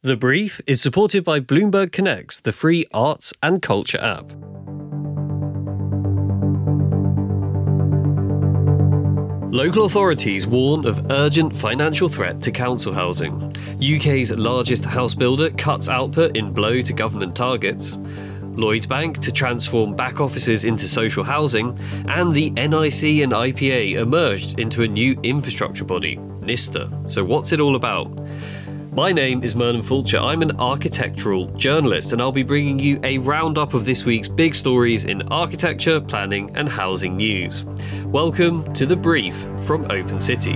The Brief is supported by Bloomberg Connects, the free arts and culture app. Local authorities warn of urgent financial threat to council housing. UK's largest house builder cuts output in blow to government targets. Lloyds Bank to transform back offices into social housing, and the NIC and IPA emerged into a new infrastructure body, NISTA. So what's it all about? My name is Merlin Fulcher. I'm an architectural journalist, and I'll be bringing you a roundup of this week's big stories in architecture, planning and housing news. Welcome to The Brief from Open City.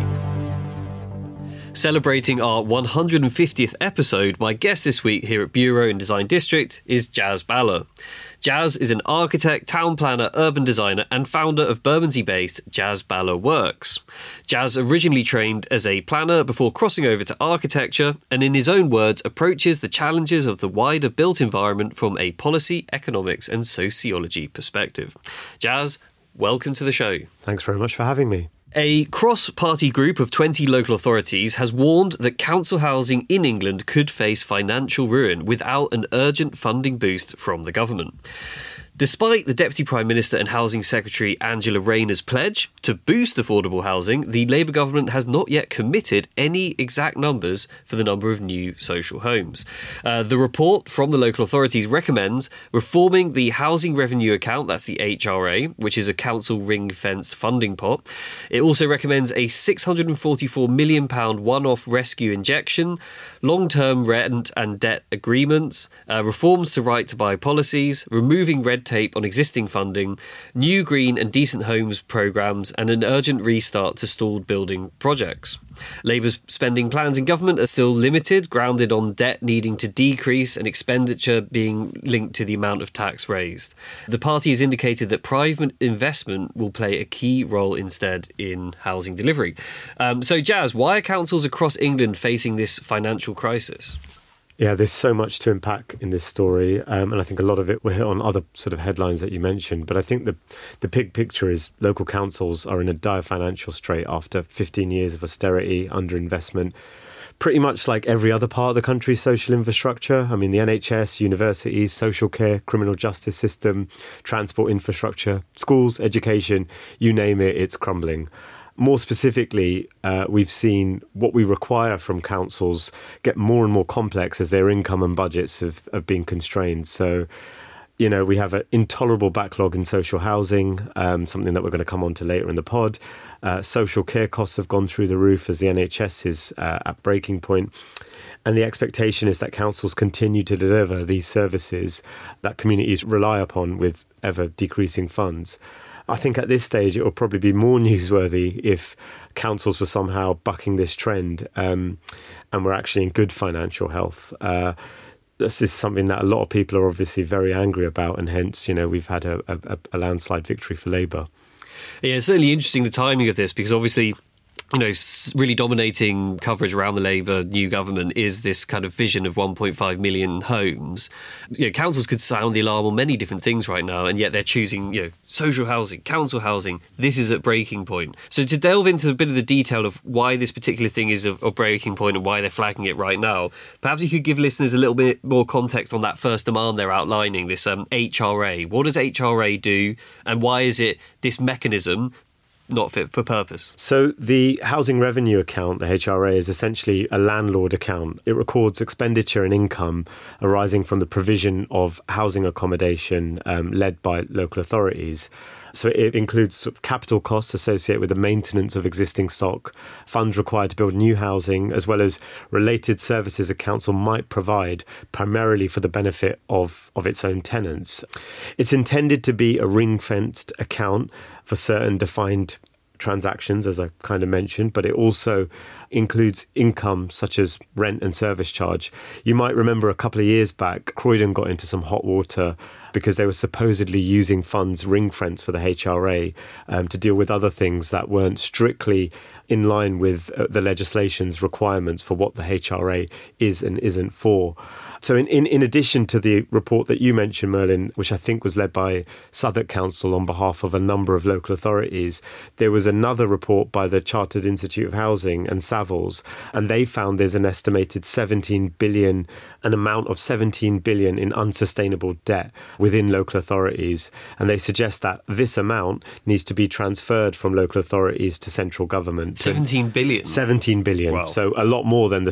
Celebrating our 150th episode, my guest this week here at Bureau and Design District is Jaz Bhalla. Jaz is an architect, town planner, urban designer and founder of Bermondsey-based Jaz Bhalla Works. Jaz originally trained as a planner before crossing over to architecture and, in his own words, approaches the challenges of the wider built environment from a policy, economics and sociology perspective. Jaz, welcome to the show. Thanks very much for having me. A cross-party group of 20 local authorities has warned that council housing in England could face financial ruin without an urgent funding boost from the government. Despite the Deputy Prime Minister and Housing Secretary Angela Rayner's pledge to boost affordable housing, the Labour government has not yet committed any exact numbers for the number of new social homes. The report from the local authorities recommends reforming the Housing Revenue Account, that's the HRA, which is a council ring-fenced funding pot. It also recommends a £644 million one-off rescue injection, long-term rent and debt agreements, reforms to right-to-buy policies, removing red tape on existing funding, new green and decent homes programmes and an urgent restart to stalled building projects. Labour's spending plans in government are still limited, grounded on debt needing to decrease and expenditure being linked to the amount of tax raised. The party has indicated that private investment will play a key role instead in housing delivery. So Jaz, why are councils across England facing this financial crisis? Yeah, there's so much to unpack in this story, and I think a lot of it will hit on other sort of headlines that you mentioned. But I think the big picture is local councils are in a dire financial strait after 15 years of austerity, underinvestment, pretty much like every other part of the country's social infrastructure. I mean, the NHS, universities, social care, criminal justice system, transport infrastructure, schools, education, you name it, it's crumbling. More specifically, we've seen what we require from councils get more and more complex as their income and budgets have been constrained. So, you know, we have an intolerable backlog in social housing, something that we're going to come on to later in the pod. Social care costs have gone through the roof as the NHS is at breaking point. And the expectation is that councils continue to deliver these services that communities rely upon with ever decreasing funds. I think at this stage it will probably be more newsworthy if councils were somehow bucking this trend and were actually in good financial health. This is something that a lot of people are obviously very angry about, and hence, you know, we've had a landslide victory for Labour. Yeah, it's certainly interesting the timing of this, because obviously, you know, really dominating coverage around the Labour new government is this kind of vision of 1.5 million homes. You know, councils could sound the alarm on many different things right now, and yet they're choosing, you know, social housing, council housing. This is at breaking point. So to delve into a bit of the detail of why this particular thing is a breaking point and why they're flagging it right now, perhaps you could give listeners a little bit more context on that first demand they're outlining, this HRA. What does HRA do, and why is it this mechanism not fit for purpose? So the Housing Revenue Account, the HRA, is essentially a landlord account. It records expenditure and income arising from the provision of housing accommodation led by local authorities. So it includes sort of capital costs associated with the maintenance of existing stock, funds required to build new housing, as well as related services a council might provide primarily for the benefit of its own tenants. It's intended to be a ring-fenced account for certain defined transactions, as I kind of mentioned, but it also includes income such as rent and service charge. You might remember a couple of years back, Croydon got into some hot water because they were supposedly using funds ring-fenced for the HRA to deal with other things that weren't strictly in line with the legislation's requirements for what the HRA is and isn't for. So in addition to the report that you mentioned, Merlin, which I think was led by Southwark Council on behalf of a number of local authorities, there was another report by the Chartered Institute of Housing and Savills, and they found there's an estimated an amount of 17 billion in unsustainable debt within local authorities. And they suggest that this amount needs to be transferred from local authorities to central government. 17 billion? 17 billion. Wow. So a lot more than the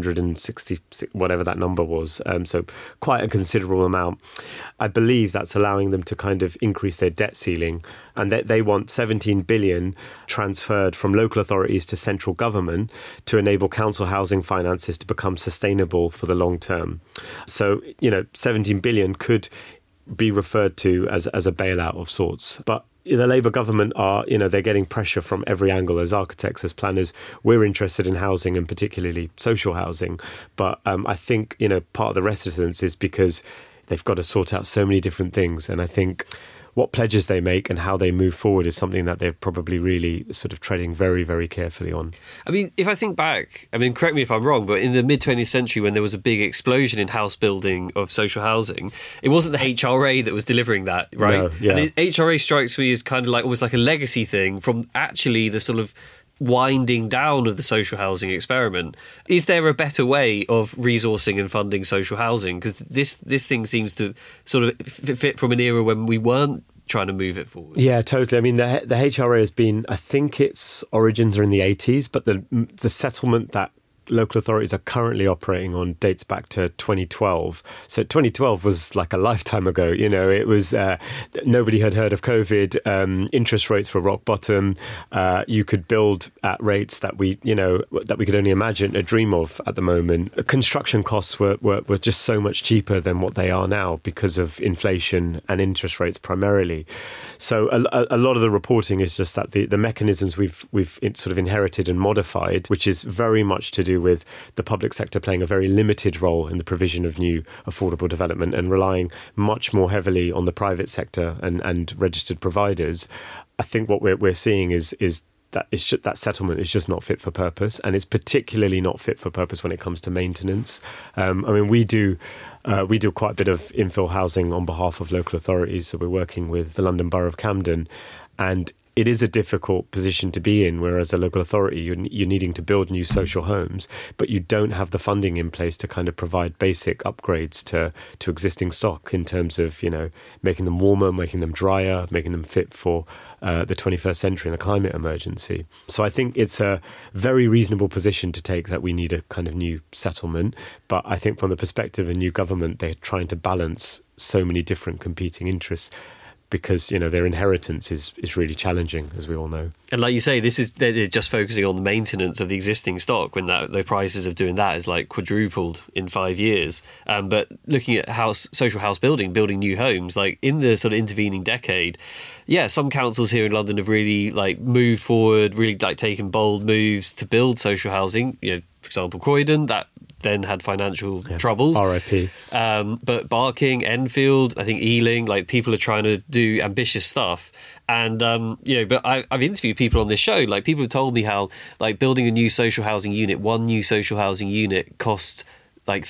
660, whatever that number was. So quite a considerable amount. I believe that's allowing them to kind of increase their debt ceiling, and they want 17 billion transferred from local authorities to central government to enable council housing finances to become sustainable for the long term. So, 17 billion could be referred to as a bailout of sorts. But the Labour government are, they're getting pressure from every angle. As architects, as planners, we're interested in housing and particularly social housing. But I think, part of the reticence is because they've got to sort out so many different things. And I think what pledges they make and how they move forward is something that they're probably really sort of treading very, very carefully on. I mean, if I think back, correct me if I'm wrong, but in the mid-20th century when there was a big explosion in house building of social housing, it wasn't the HRA that was delivering that, right? No, yeah. And the HRA strikes me as kind of like almost like a legacy thing from actually the sort of winding down of the social housing experiment. Is there a better way of resourcing and funding social housing? Because this thing seems to sort of fit from an era when we weren't trying to move it forward. Yeah, totally. The HRA has been, I think its origins are in the 80s, but the settlement that local authorities are currently operating on dates back to 2012. So 2012 was like a lifetime ago. It was nobody had heard of COVID. Interest rates were rock bottom. You could build at rates that we could only imagine, a dream of at the moment. Construction costs were just so much cheaper than what they are now because of inflation and interest rates primarily. So a lot of the reporting is just that the mechanisms we've sort of inherited and modified, which is very much to do with the public sector playing a very limited role in the provision of new affordable development and relying much more heavily on the private sector and registered providers. I think what we're seeing is that settlement is just not fit for purpose, and it's particularly not fit for purpose when it comes to maintenance. We do quite a bit of infill housing on behalf of local authorities, so we're working with the London Borough of Camden, and it is a difficult position to be in, whereas a local authority, you're needing to build new social homes, but you don't have the funding in place to kind of provide basic upgrades to existing stock in terms of, making them warmer, making them drier, making them fit for the 21st century and the climate emergency. So I think it's a very reasonable position to take that we need a kind of new settlement. But I think from the perspective of a new government, they're trying to balance so many different competing interests, because their inheritance is really challenging, as we all know. And like you say, they're just focusing on the maintenance of the existing stock when the prices of doing that is like quadrupled in 5 years. But looking at social house building new homes, like in the sort of intervening decade, some councils here in London have really like moved forward, really like taken bold moves to build social housing. For example, Croydon, that then had financial troubles. RIP. But Barking, Enfield, I think Ealing, like people are trying to do ambitious stuff. And, but I've interviewed people on this show, like people have told me how like building a new social housing unit, one new social housing unit costs like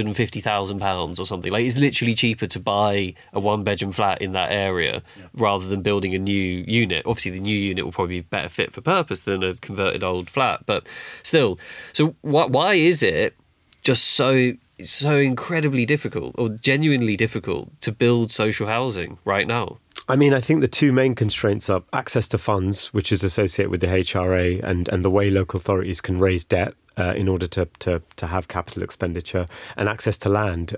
£350,000 or something. Like it's literally cheaper to buy a one-bedroom flat in that area rather than building a new unit. Obviously, the new unit will probably be better fit for purpose than a converted old flat, but still. So why is it just so incredibly difficult or genuinely difficult to build social housing right now? I think the two main constraints are access to funds, which is associated with the HRA and the way local authorities can raise debt in order to have capital expenditure, and access to land.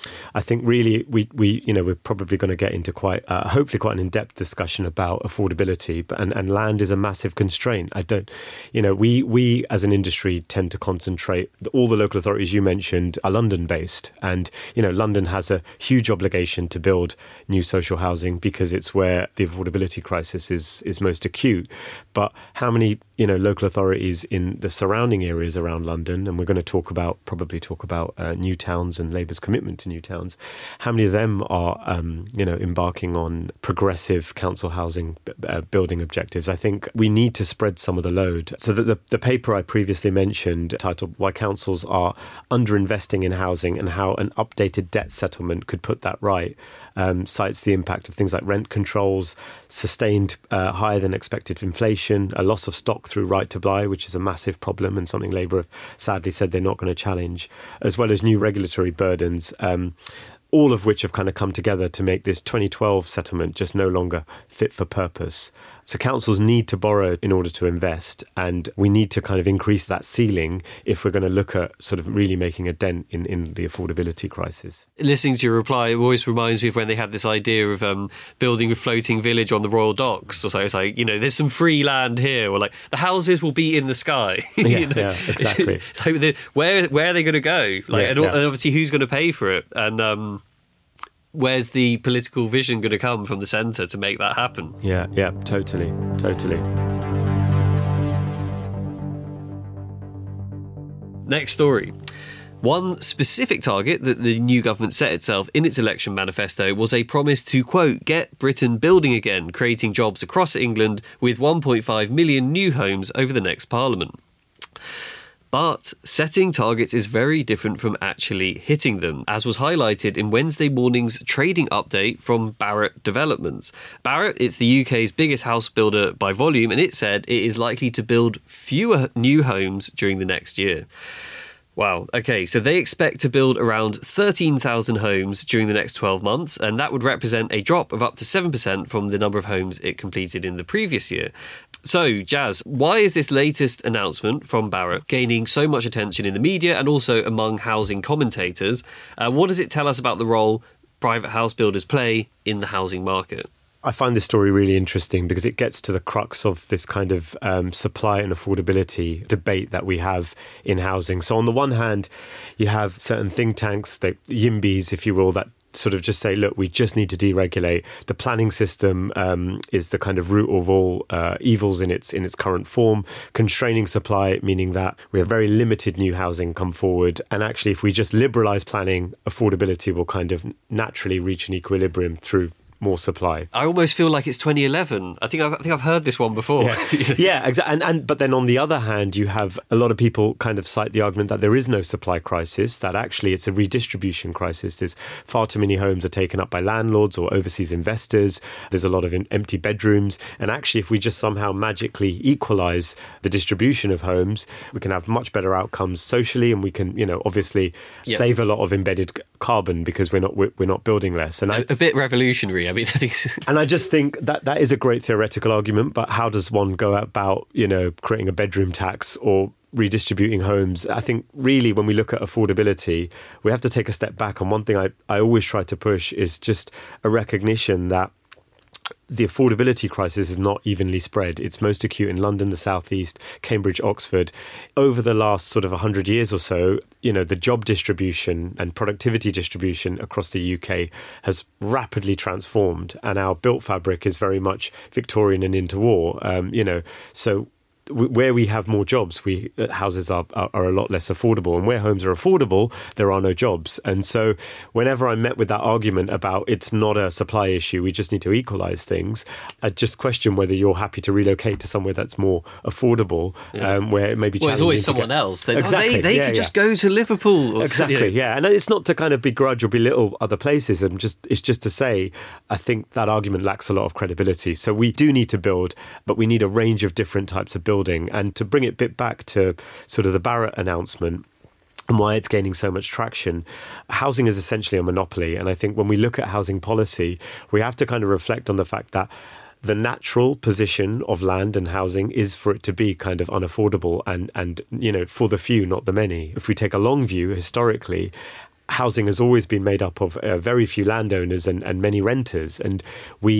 I think really we're probably going to get into hopefully quite an in-depth discussion about affordability, and land is a massive constraint. We as an industry tend to concentrate. All the local authorities you mentioned are London-based, and London has a huge obligation to build new social housing because it's where the affordability crisis is most acute. But how many local authorities in the surrounding areas around London, and we're going to probably talk about new towns and Labour's commitment to new towns, how many of them are, embarking on progressive council housing building objectives? I think we need to spread some of the load. So that the paper I previously mentioned, titled "Why Councils Are Underinvesting in Housing and How an Updated Debt Settlement Could Put That Right," cites the impact of things like rent controls, sustained higher than expected inflation, a loss of stock through right to buy, which is a massive problem and something Labour have sadly said they're not going to challenge, as well as new regulatory burdens, all of which have kind of come together to make this 2012 settlement just no longer fit for purpose. So councils need to borrow in order to invest, and we need to kind of increase that ceiling if we're going to look at sort of really making a dent in the affordability crisis. Listening to your reply, it always reminds me of when they had this idea of building a floating village on the Royal Docks. So it's like, there's some free land here, or like the houses will be in the sky. Yeah, exactly. So where are they going to go? And obviously who's going to pay for it? And where's the political vision going to come from the centre to make that happen? Yeah, totally. Next story. One specific target that the new government set itself in its election manifesto was a promise to, quote, get Britain building again, creating jobs across England with 1.5 million new homes over the next parliament. But setting targets is very different from actually hitting them, as was highlighted in Wednesday morning's trading update from Barratt Developments. Barratt is the UK's biggest house builder by volume, and it said it is likely to build fewer new homes during the next year. Wow. Okay, so they expect to build around 13,000 homes during the next 12 months, and that would represent a drop of up to 7% from the number of homes it completed in the previous year. So, Jazz, why is this latest announcement from Barratt gaining so much attention in the media and also among housing commentators? What does it tell us about the role private house builders play in the housing market? I find this story really interesting because it gets to the crux of this kind of supply and affordability debate that we have in housing. So on the one hand, you have certain think tanks, YIMBYs, if you will, that sort of just say, look, we just need to deregulate. The planning system is the kind of root of all evils in its current form. Constraining supply, meaning that we have very limited new housing come forward. And actually, if we just liberalise planning, affordability will kind of naturally reach an equilibrium through more supply. I almost feel like it's 2011. I think I've heard this one before. Yeah, exactly. But then on the other hand, you have a lot of people kind of cite the argument that there is no supply crisis, that actually it's a redistribution crisis. There's far too many homes are taken up by landlords or overseas investors. There's a lot of empty bedrooms. And actually, if we just somehow magically equalise the distribution of homes, we can have much better outcomes socially, and we can, obviously save a lot of embedded carbon because we're not building less. And a bit revolutionary. I mean, I think and I just think that is a great theoretical argument, but how does one go about, creating a bedroom tax or redistributing homes? I think really when we look at affordability, we have to take a step back. And one thing I always try to push is just a recognition that the affordability crisis is not evenly spread. It's most acute in London, the South East, Cambridge, Oxford. Over the last sort of 100 years or so, the job distribution and productivity distribution across the UK has rapidly transformed, and our built fabric is very much Victorian and interwar. So where we have more jobs, houses are a lot less affordable, and where homes are affordable, there are no jobs. And so whenever I'm met with that argument about it's not a supply issue, we just need to equalise things, I just question whether you're happy to relocate to somewhere that's more affordable, where it may be challenging. Well, there's always someone else. They could just go to Or Liverpool. Exactly. And it's not to kind of begrudge or belittle other places. It's just to say, I think that argument lacks a lot of credibility. So we do need to build, but we need a range of different types of building. And to bring it a bit back to sort of the Barratt announcement and why it's gaining so much traction, housing is essentially a monopoly. And I think when we look at housing policy, we have to kind of reflect on the fact that the natural position of land and housing is for it to be kind of unaffordable and for the few, not the many. If we take a long view, historically, housing has always been made up of very few landowners and many renters. And we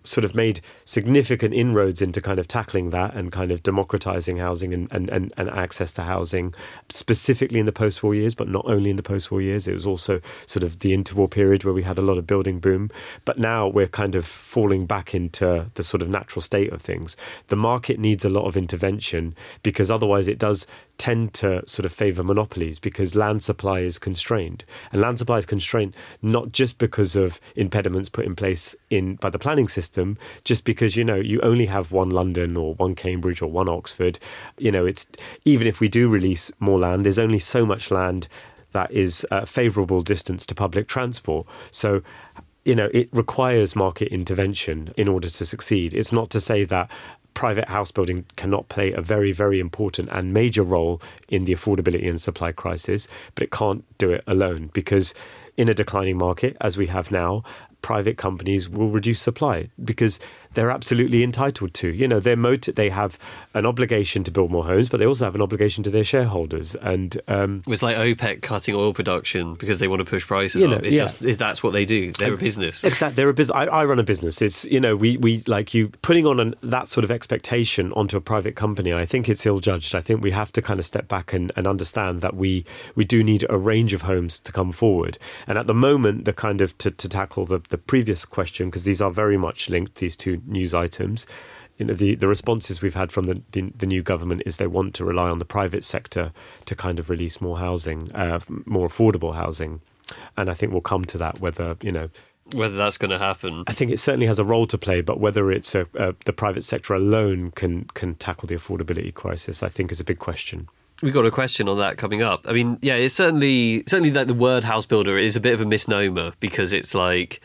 sort of made significant inroads into kind of tackling that and kind of democratizing housing and access to housing, specifically in the post-war years, but not only in the post-war years. It was also sort of the interwar period where we had a lot of building boom. But now we're kind of falling back into the sort of natural state of things. The market needs a lot of intervention because otherwise it does tend to sort of favour monopolies because land supply is constrained. And land supply is constrained not just because of impediments put in place by the planning system, just because, you only have one London or one Cambridge or one Oxford. It's even if we do release more land, there's only so much land that is a favourable distance to public transport. So it requires market intervention in order to succeed. It's not to say that private house building cannot play a very, very important and major role in the affordability and supply crisis, but it can't do it alone because in a declining market, as we have now, private companies will reduce supply because they're absolutely entitled to. They have an obligation to build more homes, but they also have an obligation to their shareholders. And it's like OPEC cutting oil production because they want to push prices up. It's just that's what they do. They're a business. Exactly, they're a business. I run a business. It's we like you putting on that sort of expectation onto a private company. I think it's ill-judged. I think we have to kind of step back and understand that we do need a range of homes to come forward. And at the moment, the kind of to tackle the previous question, because these are very much linked, these two news items, the responses we've had from the new government is they want to rely on the private sector to kind of release more housing, more affordable housing. And I think we'll come to that whether that's going to happen. I think it certainly has a role to play, but whether it's the private sector alone can tackle the affordability crisis, I think is a big question. We've got a question on that coming up. I mean, yeah, it's certainly that the word house builder is a bit of a misnomer because it's like,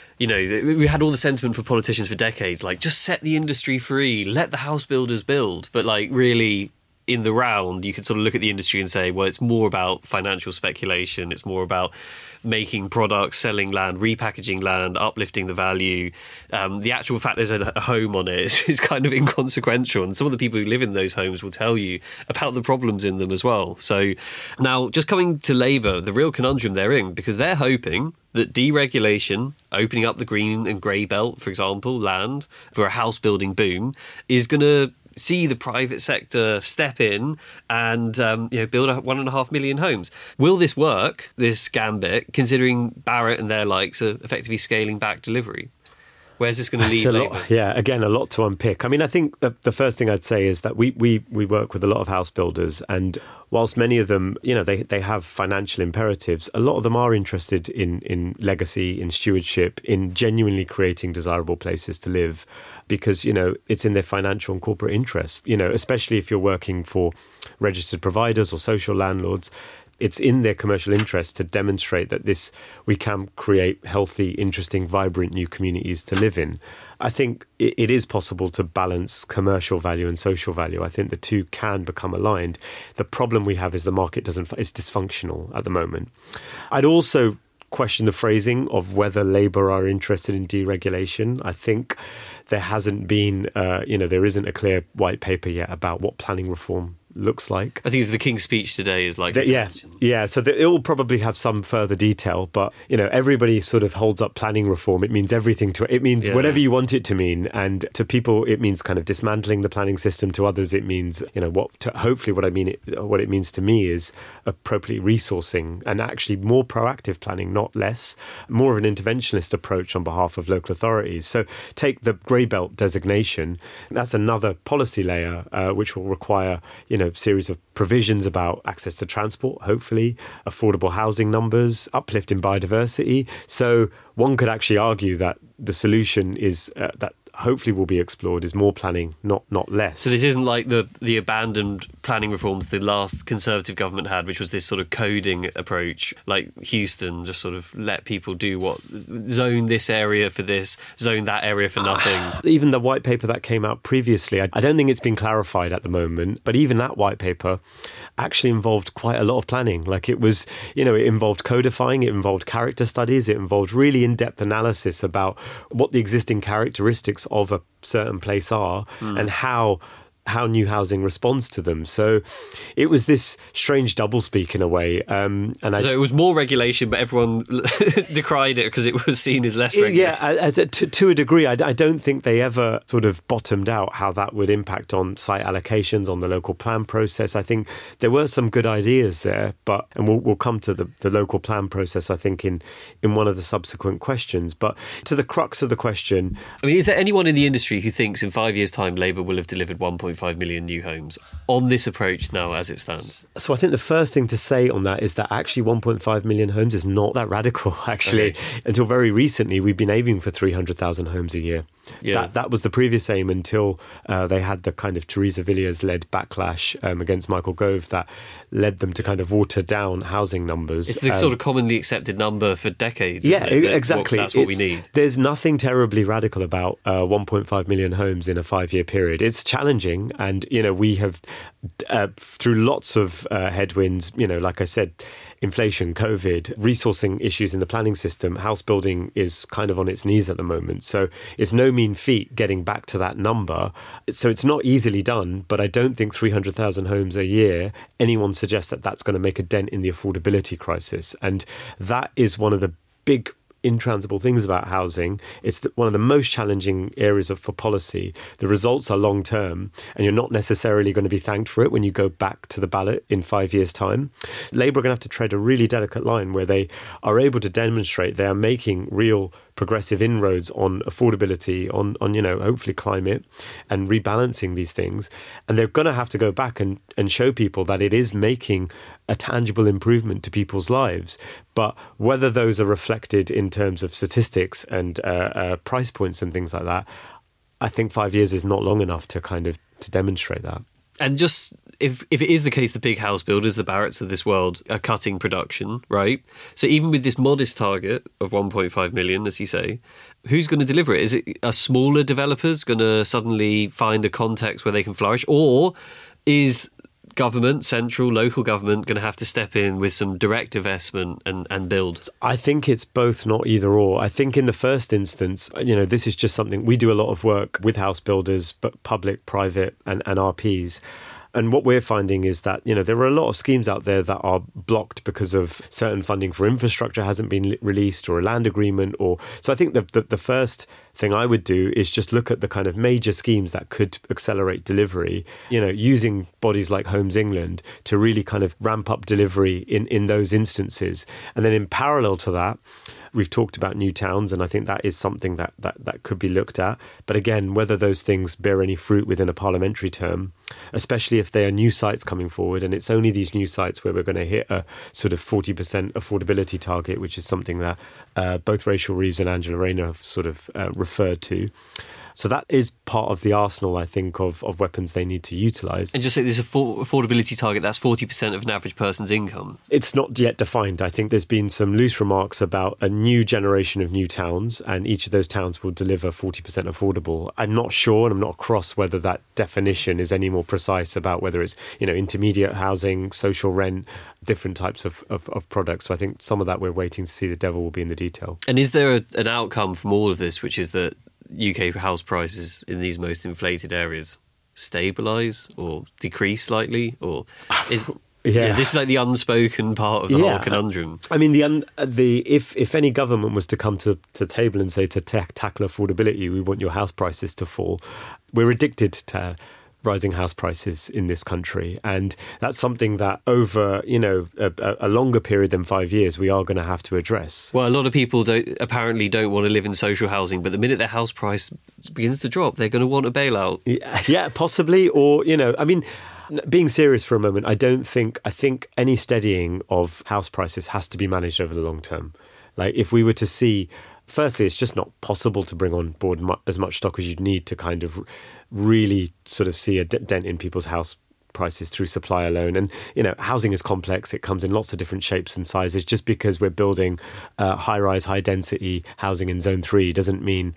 we had all the sentiment for politicians for decades, like just set the industry free, let the house builders build. But like really in the round, you could sort of look at the industry and say, well, it's more about financial speculation. It's more about making products, selling land, repackaging land, uplifting the value. The actual fact there's a home on it is kind of inconsequential. And some of the people who live in those homes will tell you about the problems in them as well. So now just coming to Labour, the real conundrum they're in, because they're hoping that deregulation, opening up the green and grey belt, for example, land for a house building boom, is going to see the private sector step in and build 1.5 million homes. Will this work, this gambit, considering Barratt and their likes are effectively scaling back delivery? Where's this going to lead Labour? Yeah, again, a lot to unpick. I mean, I think the first thing I'd say is that we work with a lot of house builders, and whilst many of them, they have financial imperatives, a lot of them are interested in legacy, in stewardship, in genuinely creating desirable places to live, because, it's in their financial and corporate interests, especially if you're working for registered providers or social landlords. It's in their commercial interest to demonstrate that we can create healthy, interesting, vibrant new communities to live in. I think it is possible to balance commercial value and social value. I think the two can become aligned. The problem we have is the market is dysfunctional at the moment. I'd also question the phrasing of whether Labour are interested in deregulation. I think there hasn't been, there isn't a clear white paper yet about what planning reform looks like. I think it's the King's Speech today is like... Yeah. So it will probably have some further detail, but, everybody sort of holds up planning reform. It means everything to it. It means whatever you want it to mean. And to people, it means kind of dismantling the planning system. To others, it means, hopefully what it means to me is appropriately resourcing and actually more proactive planning, not less, more of an interventionist approach on behalf of local authorities. So take the grey belt designation. That's another policy layer, which will require, series of provisions about access to transport, hopefully, affordable housing numbers, uplift in biodiversity. So one could actually argue that the solution is that hopefully will be explored is more planning, not less. So this isn't like the abandoned planning reforms the last Conservative government had, which was this sort of coding approach, like Houston, just sort of let people do what, zone this area for this, zone that area for nothing. Even the white paper that came out previously, I don't think it's been clarified at the moment, but even that white paper actually involved quite a lot of planning. Like it was, it involved codifying, it involved character studies, it involved really in-depth analysis about what the existing characteristics of a certain place are and how how new housing responds to them. So it was this strange doublespeak in a way. So it was more regulation, but everyone decried it because it was seen as less regulation. Yeah, to a degree. I don't think they ever sort of bottomed out how that would impact on site allocations, on the local plan process. I think there were some good ideas there, and we'll come to the local plan process, I think, in one of the subsequent questions. But to the crux of the question... I mean, is there anyone in the industry who thinks in 5 years' time Labour will have delivered 1.5 million new homes on this approach now as it stands? So I think the first thing to say on that is that actually 1.5 million homes is not that radical, actually. Okay. Until very recently, we've been aiming for 300,000 homes a year. Yeah. That was the previous aim until they had the kind of Theresa Villiers-led backlash against Michael Gove that led them to kind of water down housing numbers. It's the sort of commonly accepted number for decades. Yeah, exactly. That's what we need. There's nothing terribly radical about 1.5 million homes in a 5-year period. It's challenging, and we have through lots of headwinds. Like I said, inflation, COVID, resourcing issues in the planning system, house building is kind of on its knees at the moment. So it's no mean feat getting back to that number. So it's not easily done, but I don't think 300,000 homes a year, anyone suggests that that's going to make a dent in the affordability crisis. And that is one of the big intransible things about housing. It's one of the most challenging areas for policy. The results are long term, and you're not necessarily going to be thanked for it when you go back to the ballot in 5 years' time. Labour are going to have to tread a really delicate line where they are able to demonstrate they are making real progressive inroads on affordability, on hopefully climate, and rebalancing these things. And they're going to have to go back and show people that it is making a tangible improvement to people's lives. But whether those are reflected in terms of statistics and price points and things like that, I think 5 years is not long enough to to demonstrate that. And just if it is the case, the big house builders, the Barratts of this world, are cutting production, right? So even with this modest target of 1.5 million, as you say, who's going to deliver it? Is it a smaller developers going to suddenly find a context where they can flourish? Or is government, central, local government, going to have to step in with some direct investment and build? I think it's both, not either or. I think in the first instance, this is just something we do a lot of work with house builders, but public, private and RPs. And what we're finding is that, there are a lot of schemes out there that are blocked because of certain funding for infrastructure hasn't been released, or a land agreement. So I think the first thing I would do is just look at the kind of major schemes that could accelerate delivery, using bodies like Homes England to really kind of ramp up delivery in those instances. And then in parallel to that, we've talked about new towns, and I think that is something that could be looked at. But again, whether those things bear any fruit within a parliamentary term, especially if they are new sites coming forward, and it's only these new sites where we're going to hit a sort of 40% affordability target, which is something that both Rachel Reeves and Angela Rayner have sort of referred to. So that is part of the arsenal, I think, of weapons they need to utilise. And just say there's a affordability target, that's 40% of an average person's income. It's not yet defined. I think there's been some loose remarks about a new generation of new towns, and each of those towns will deliver 40% affordable. I'm not sure, and I'm not across whether that definition is any more precise about whether it's, intermediate housing, social rent, different types of products. So I think some of that we're waiting to see. The devil will be in the detail. And is there an outcome from all of this, which is that UK house prices in these most inflated areas stabilise or decrease slightly, or is this is like the unspoken part of the whole conundrum? I mean, if any government was to come to table and say to tackle affordability, we want your house prices to fall, we're addicted to rising house prices in this country, and that's something that over a longer period than 5 years we are going to have to address. Well, a lot of people apparently don't want to live in social housing, but the minute their house price begins to drop, they're going to want a bailout. Yeah, possibly. Or being serious for a moment, I think any steadying of house prices has to be managed over the long term. Like, if we were to see, firstly, it's just not possible to bring on board as much stock as you'd need to kind of really sort of see a dent in people's house prices through supply alone. And, housing is complex. It comes in lots of different shapes and sizes. Just because we're building high-rise, high-density housing in Zone 3 doesn't mean,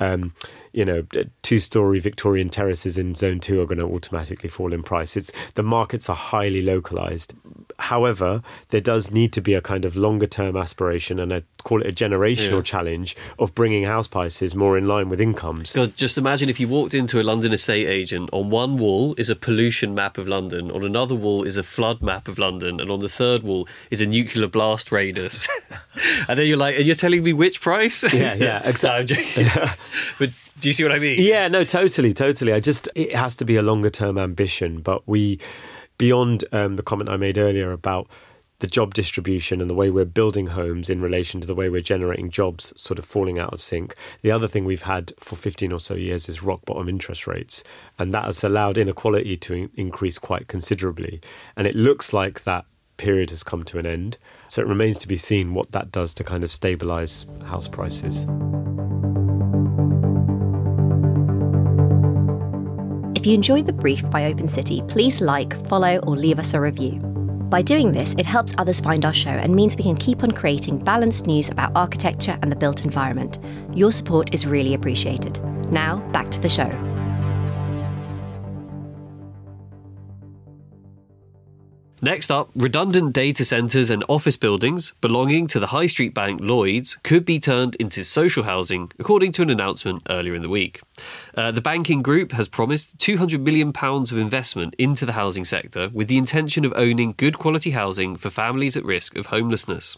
two-storey Victorian terraces in Zone 2 are going to automatically fall in price. The markets are highly localised. However, there does need to be a kind of longer term aspiration, and I call it a generational challenge of bringing house prices more in line with incomes. God, just imagine if you walked into a London estate agent, on one wall is a pollution map of London, on another wall is a flood map of London, and on the third wall is a nuclear blast radius. And then you're like, and you're telling me which price? Yeah, exactly. But do you see what I mean? Yeah, no, totally. It has to be a longer term ambition, but beyond the comment I made earlier about the job distribution and the way we're building homes in relation to the way we're generating jobs sort of falling out of sync. The other thing we've had for 15 or so years is rock bottom interest rates. And that has allowed inequality to increase quite considerably. And it looks like that period has come to an end. So it remains to be seen what that does to kind of stabilise house prices. If you enjoyed The Brief by Open City, please like, follow, or leave us a review. By doing this, it helps others find our show and means we can keep on creating balanced news about architecture and the built environment. Your support is really appreciated. Now, back to the show. Next up, redundant data centres and office buildings belonging to the high street bank Lloyds could be turned into social housing, according to an announcement earlier in the week. The banking group has promised £200 million of investment into the housing sector with the intention of owning good quality housing for families at risk of homelessness.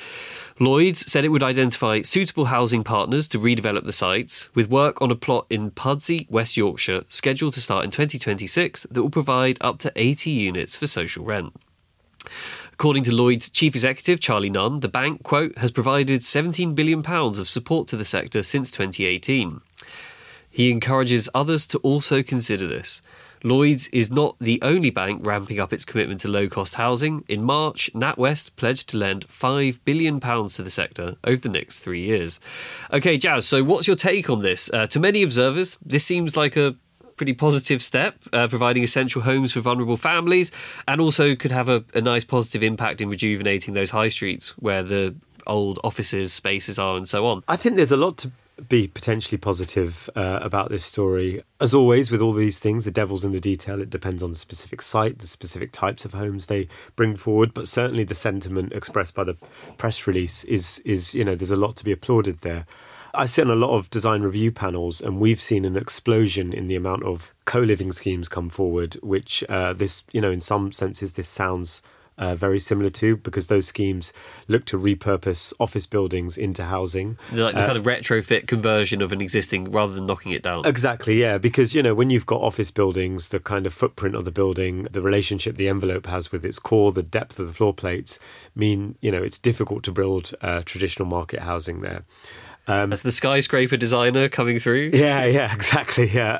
Lloyds said it would identify suitable housing partners to redevelop the sites, with work on a plot in Pudsey, West Yorkshire, scheduled to start in 2026 that will provide up to 80 units for social rent. According to Lloyds' chief executive, Charlie Nunn, the bank, quote, has provided £17 billion of support to the sector since 2018. He encourages others to also consider this. Lloyds is not the only bank ramping up its commitment to low-cost housing. In March, NatWest pledged to lend £5 billion to the sector over the next 3 years. OK, Jazz, so what's your take on this? To many observers, this seems like a pretty positive step, providing essential homes for vulnerable families, and also could have a nice positive impact in rejuvenating those high streets where the old offices, spaces are and so on. I think there's a lot to be potentially positive about this story. As always, with all these things, the devil's in the detail. It depends on the specific site, the specific types of homes they bring forward. But certainly the sentiment expressed by the press release is there's a lot to be applauded there. I sit on a lot of design review panels, and we've seen an explosion in the amount of co-living schemes come forward, which in some senses, this sounds very similar to, because those schemes look to repurpose office buildings into housing. Like the kind of retrofit conversion of an existing rather than knocking it down. Exactly, yeah, because, when you've got office buildings, the kind of footprint of the building, the relationship the envelope has with its core, the depth of the floor plates mean, it's difficult to build traditional market housing there. That's the skyscraper designer coming through. Yeah, exactly. Yeah,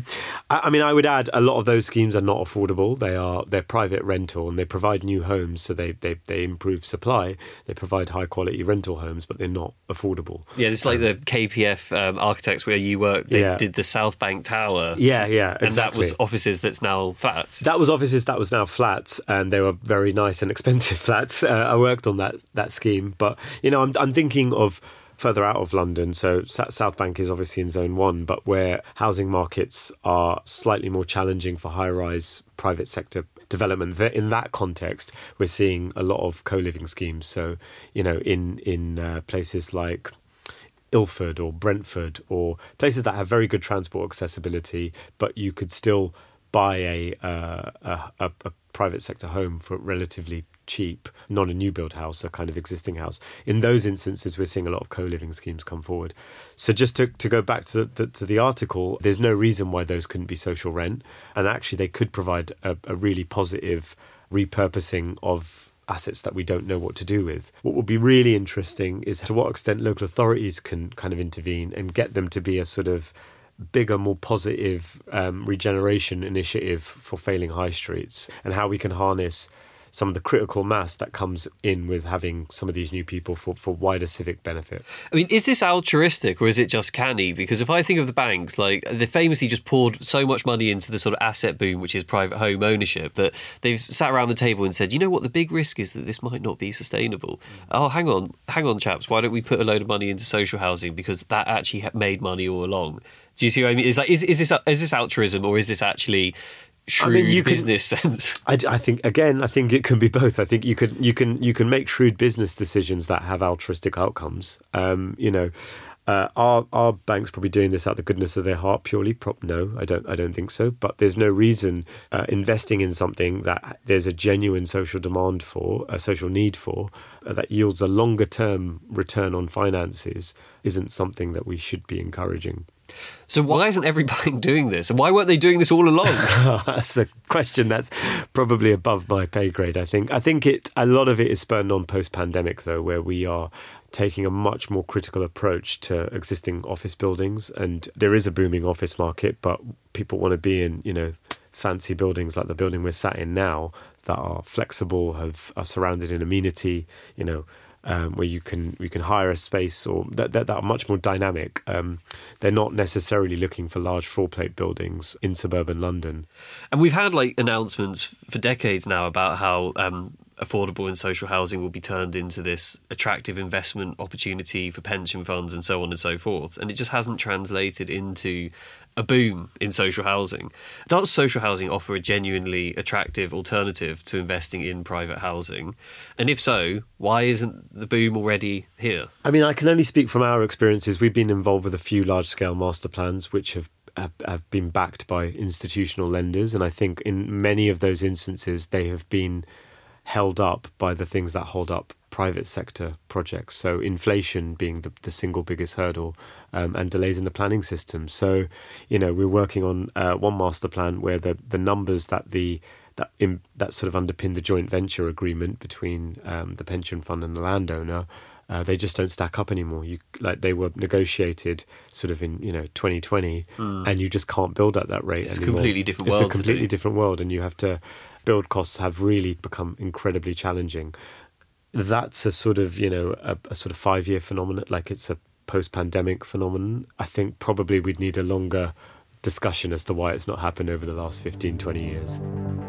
I would add a lot of those schemes are not affordable. They're private rental, and they provide new homes, so they improve supply. They provide high quality rental homes, but they're not affordable. Yeah, it's like the KPF architects where you work. They did the South Bank Tower. Yeah, exactly. And that was offices that's now flats. That was offices that was now flats, and they were very nice and expensive flats. I worked on that scheme, but I'm thinking of further out of London. So South Bank is obviously in Zone 1, but where housing markets are slightly more challenging for high-rise private sector development. In that context, we're seeing a lot of co-living schemes. So, in places like Ilford or Brentford, or places that have very good transport accessibility, but you could still buy a private sector home for relatively cheap, not a new build house, a kind of existing house. In those instances, we're seeing a lot of co-living schemes come forward. So just to go back to the article, there's no reason why those couldn't be social rent, and actually they could provide a really positive repurposing of assets that we don't know what to do with. What would be really interesting is to what extent local authorities can kind of intervene and get them to be a sort of bigger, more positive regeneration initiative for failing high streets, and how we can harness some of the critical mass that comes in with having some of these new people for wider civic benefit. I mean, is this altruistic or is it just canny? Because if I think of the banks, like they famously just poured so much money into the sort of asset boom, which is private home ownership, that they've sat around the table and said, you know what, the big risk is that this might not be sustainable. Oh, hang on, chaps, why don't we put a load of money into social housing, because that actually made money all along. Do you see what I mean? Is this altruism, or is this actually shrewd business sense? I think it can be both. I think you can make shrewd business decisions that have altruistic outcomes. Are banks probably doing this out of the goodness of their heart purely? No, I don't think so. But there's no reason investing in something that there's a genuine social demand for, a social need for, that yields a longer term return on finances isn't something that we should be encouraging. So why isn't every bank doing this? And why weren't they doing this all along? That's a question that's probably above my pay grade, I think. A lot of it is spurred on post-pandemic, though, where we are taking a much more critical approach to existing office buildings. And there is a booming office market, but people want to be in, fancy buildings like the building we're sat in now that are flexible, are surrounded in amenity, where you can hire a space or that are much more dynamic. They're not necessarily looking for large floor plate buildings in suburban London. And we've had announcements for decades now about how affordable and social housing will be turned into this attractive investment opportunity for pension funds and so on and so forth. And it just hasn't translated into a boom in social housing. Does social housing offer a genuinely attractive alternative to investing in private housing? And if so, why isn't the boom already here? I mean, I can only speak from our experiences. We've been involved with a few large-scale master plans which have been backed by institutional lenders. And I think in many of those instances, they have been held up by the things that hold up private sector projects. So inflation being the single biggest hurdle, and delays in the planning system. So, we're working on one master plan where the numbers that sort of underpin the joint venture agreement between the pension fund and the landowner, they just don't stack up anymore. They were negotiated sort of in 2020, and you just can't build at that rate it's anymore. It's a completely different world, and you have to. Build costs have really become incredibly challenging. That's a sort of, a sort of 5-year phenomenon, like it's a post-pandemic phenomenon. I think probably we'd need a longer discussion as to why it's not happened over the last 15, 20 years.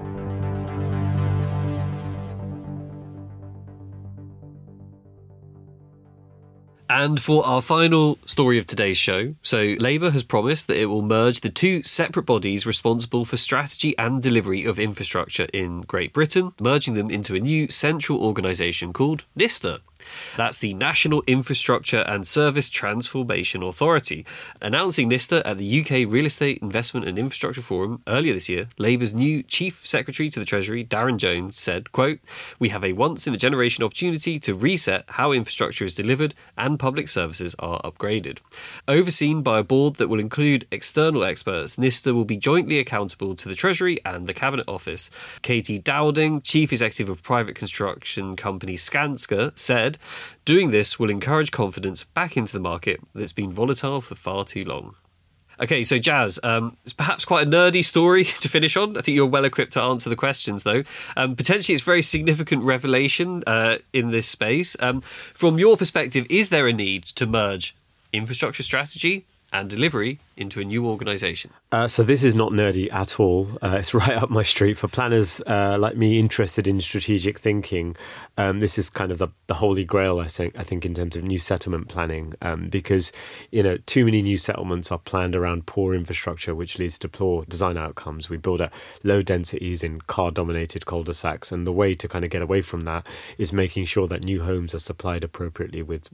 And for our final story of today's show, so Labour has promised that it will merge the two separate bodies responsible for strategy and delivery of infrastructure in Great Britain, merging them into a new central organisation called NISTA. That's the National Infrastructure and Service Transformation Authority. Announcing NISTA at the UK Real Estate Investment and Infrastructure Forum earlier this year, Labour's new Chief Secretary to the Treasury, Darren Jones, said, quote, "We have a once-in-a-generation opportunity to reset how infrastructure is delivered and public services are upgraded." Overseen by a board that will include external experts, NISTA will be jointly accountable to the Treasury and the Cabinet Office. Katie Dowding, Chief Executive of private construction company Skanska, said, "Doing this will encourage confidence back into the market that's been volatile for far too long." Okay, so Jazz, it's perhaps quite a nerdy story to finish on. I think you're well equipped to answer the questions, though. Potentially, it's a very significant revelation in this space. From your perspective, is there a need to merge infrastructure strategy and delivery into a new organisation? So this is not nerdy at all. It's right up my street. For planners like me interested in strategic thinking, this is kind of the holy grail, I think, in terms of new settlement planning, because, too many new settlements are planned around poor infrastructure, which leads to poor design outcomes. We build at low densities in car-dominated cul-de-sacs, and the way to kind of get away from that is making sure that new homes are supplied appropriately with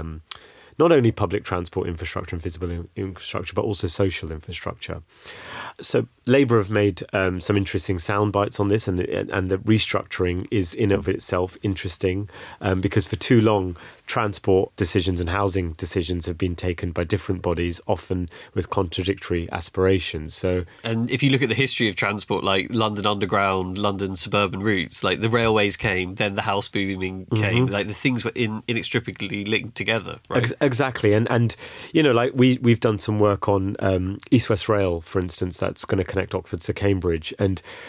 not only public transport infrastructure and physical infrastructure, but also social infrastructure. So Labour have made some interesting sound bites on this, and the restructuring is in of itself interesting, because for too long, transport decisions and housing decisions have been taken by different bodies, often with contradictory aspirations. And if you look at the history of transport, like London Underground, London suburban routes, like the railways came, then the house booming came, like the things were inextricably linked together, right? Exactly. And like we've done some work on East West Rail, for instance, that's going to connect Oxford to Cambridge. And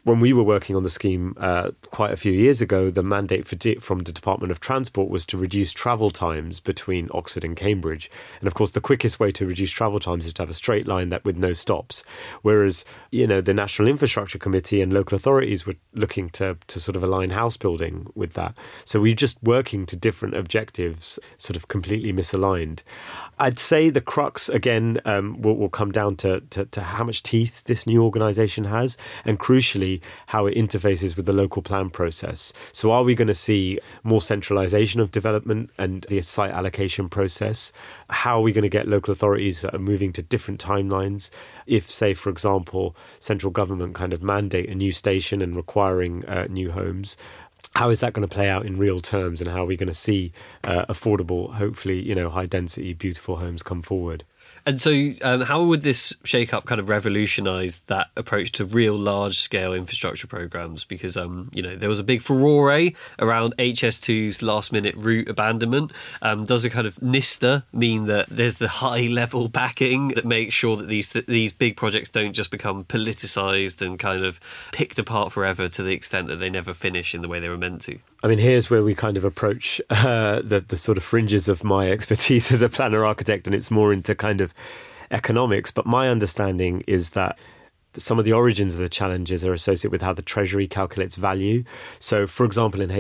when we were working on the scheme quite a few years ago, the mandate from the Department of Transport was to reduce travel times between Oxford and Cambridge. And of course, the quickest way to reduce travel times is to have a straight line that with no stops. Whereas, the National Infrastructure Committee and local authorities were looking to sort of align house building with that. So we're just working to different objectives, sort of completely misaligned. I'd say the crux, again, will come down to how much teeth this new organisation has, and crucially, how it interfaces with the local plan process. So are we going to see more centralisation of development and the site allocation process? How are we going to get local authorities moving to different timelines? If, say, for example, central government kind of mandate a new station and requiring new homes, how is that going to play out in real terms, and how are we going to see affordable, hopefully, high density, beautiful homes come forward? And so how would this shake-up kind of revolutionise that approach to real large-scale infrastructure programmes? Because, there was a big furore around HS2's last-minute route abandonment. Does a kind of NISTA mean that there's the high-level backing that makes sure that these big projects don't just become politicised and kind of picked apart forever to the extent that they never finish in the way they were meant to? I mean, here's where we kind of approach the sort of fringes of my expertise as a planner architect, and it's more into kind of economics. But my understanding is that some of the origins of the challenges are associated with how the Treasury calculates value. So, for example, in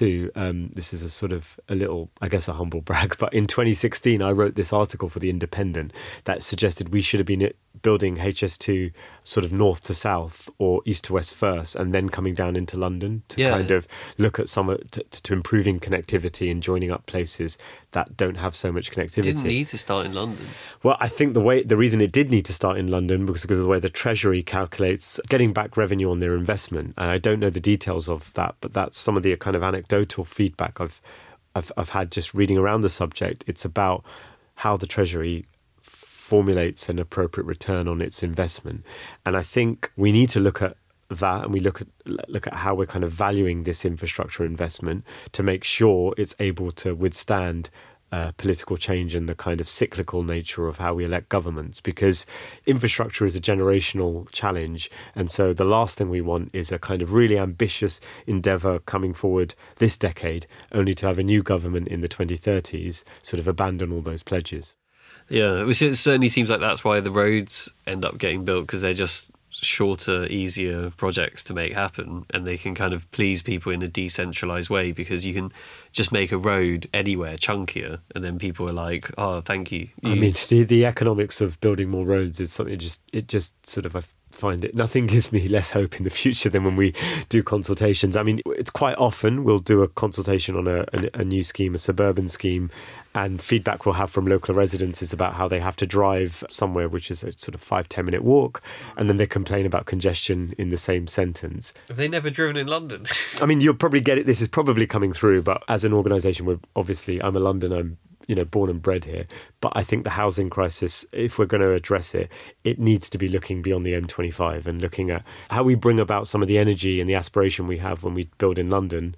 HS2, this is a sort of a little, I guess, a humble brag, but in 2016, I wrote this article for The Independent that suggested we should have been building HS2 sort of north to south or east to west first, and then coming down into London to kind of look at to improving connectivity and joining up places that don't have so much connectivity. It didn't need to start in London. Well, I think the reason it did need to start in London because of the way the Treasury calculates getting back revenue on their investment. I don't know the details of that, but that's some of the kind of anecdotal feedback I've had just reading around the subject. It's about how the Treasury formulates an appropriate return on its investment. And I think we need to look at that, and we look at how we're kind of valuing this infrastructure investment to make sure it's able to withstand political change and the kind of cyclical nature of how we elect governments, because infrastructure is a generational challenge. And so the last thing we want is a kind of really ambitious endeavour coming forward this decade, only to have a new government in the 2030s sort of abandon all those pledges. Yeah, it certainly seems like that's why the roads end up getting built, because they're just shorter, easier projects to make happen, and they can kind of please people in a decentralised way, because you can just make a road anywhere chunkier, and then people are like, oh, thank you. I mean, the economics of building more roads is something it just sort of, I find it, nothing gives me less hope in the future than when we do consultations. I mean, it's quite often we'll do a consultation on a new scheme, a suburban scheme, and feedback we'll have from local residents is about how they have to drive somewhere which is a sort of 5-10 minute walk, and then they complain about congestion in the same sentence. Have they never driven in London? I mean, you'll probably get it. This is probably coming through, but as an organisation, I'm a Londoner, I'm born and bred here. But I think the housing crisis, if we're going to address it, it needs to be looking beyond the M25 and looking at how we bring about some of the energy and the aspiration we have when we build in London.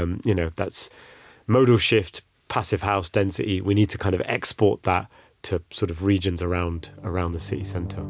That's modal shift, passive house density. We need to kind of export that to sort of regions around the city centre.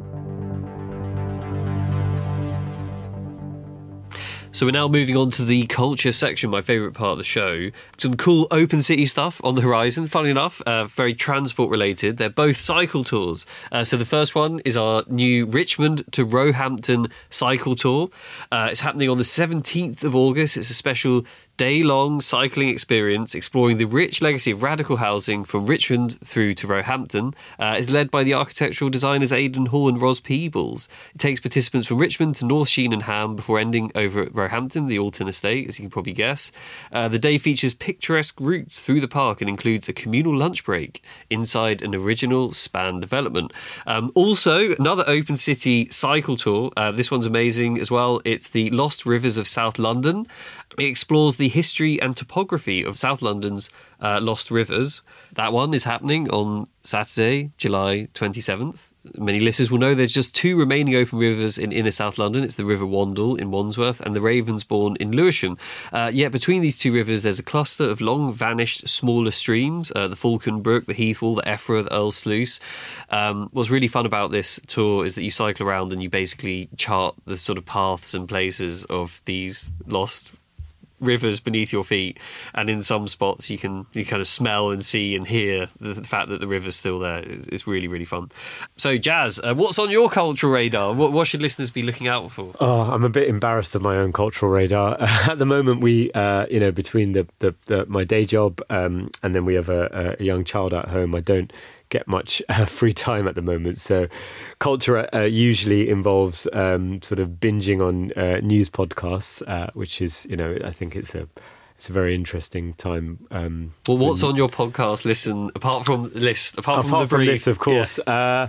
So we're now moving on to the culture section, my favourite part of the show. Some cool open city stuff on the horizon, funnily enough, very transport related. They're both cycle tours. So the first one is our new Richmond to Roehampton cycle tour. It's happening on the 17th of August. It's a special day-long cycling experience exploring the rich legacy of radical housing from Richmond through to Roehampton. It's led by the architectural designers Aidan Hall and Ros Peebles. It takes participants from Richmond to North Sheen and Ham before ending over at Roehampton, the Alton estate, as you can probably guess. The day features picturesque routes through the park and includes a communal lunch break inside an original span development. Also, another open city cycle tour. This one's amazing as well. It's the Lost Rivers of South London. It explores the history and topography of South London's lost rivers. That one is happening on Saturday, July 27th. many listeners will know, there's just 2 remaining open rivers in inner South London. It's the River Wandle in Wandsworth and the Ravensbourne in Lewisham. Yet between these 2 rivers, there's a cluster of long-vanished smaller streams, the Falcon Brook, the Heathwall, the Effra, the Earl's Sluice. What's really fun about this tour is that you cycle around and you basically chart the sort of paths and places of these lost rivers beneath your feet, and in some spots you kind of smell and see and hear the fact that the river's still there. It's really, really fun. So Jazz, what's on your cultural radar? What should listeners be looking out for? I'm a bit embarrassed of my own cultural radar. At the moment, we between my day job and then we have a young child at home, I don't get much free time at the moment. So culture usually involves sort of binging on news podcasts, which is, I think it's a very interesting time. Well, what's on your podcast listen apart from this, of course? Yeah.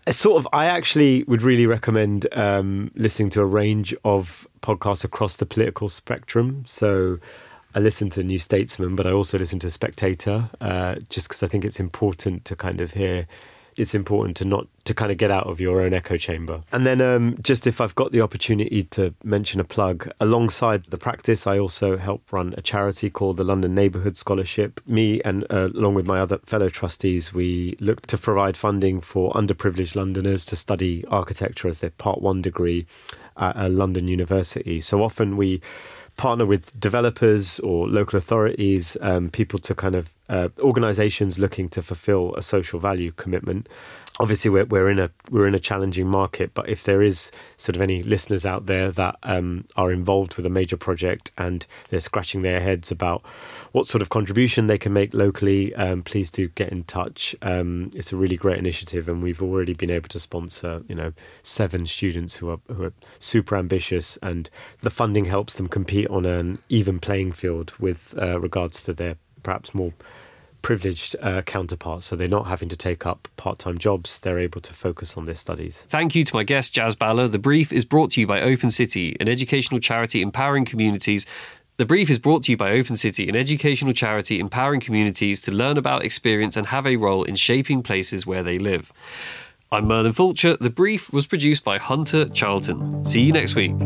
I actually would really recommend listening to a range of podcasts across the political spectrum. So I listen to New Statesman, but I also listen to Spectator, just because I think it's important to kind of hear. It's important to kind of get out of your own echo chamber. And then just if I've got the opportunity to mention a plug, alongside the practice, I also help run a charity called the London Neighbourhood Scholarship. Me and along with my other fellow trustees, we look to provide funding for underprivileged Londoners to study architecture as their Part 1 degree at a London university. So often we partner with developers or local authorities, people to kind of organisations looking to fulfil a social value commitment. Obviously, we're in a challenging market, but if there is sort of any listeners out there that are involved with a major project and they're scratching their heads about what sort of contribution they can make locally, please do get in touch. It's a really great initiative, and we've already been able to sponsor 7 students who are super ambitious, and the funding helps them compete on an even playing field with regards to their perhaps more privileged counterparts, so they're not having to take up part-time jobs. They're able to focus on their studies. Thank you to my guest, Jazz Balla. The Brief is brought to you by Open City, an educational charity empowering communities. The Brief is brought to you by Open City, an educational charity empowering communities to learn about, experience and have a role in shaping places where they live. I'm Merlin Fulcher. The Brief was produced by Hunter Charlton. See you next week.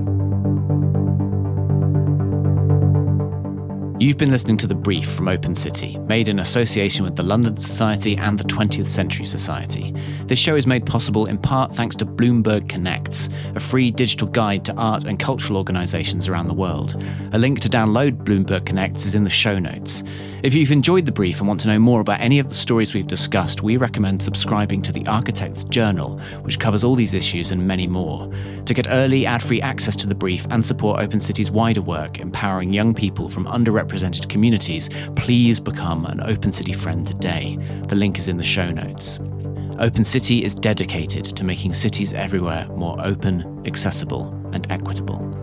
You've been listening to The Brief from Open City, made in association with the London Society and the 20th Century Society. This show is made possible in part thanks to Bloomberg Connects, a free digital guide to art and cultural organisations around the world. A link to download Bloomberg Connects is in the show notes. If you've enjoyed The Brief and want to know more about any of the stories we've discussed, we recommend subscribing to The Architect's Journal, which covers all these issues and many more. To get early, ad-free access to The Brief and support Open City's wider work, empowering young people from underrepresented communities, please become an Open City friend today. The link is in the show notes. Open City is dedicated to making cities everywhere more open, accessible, and equitable.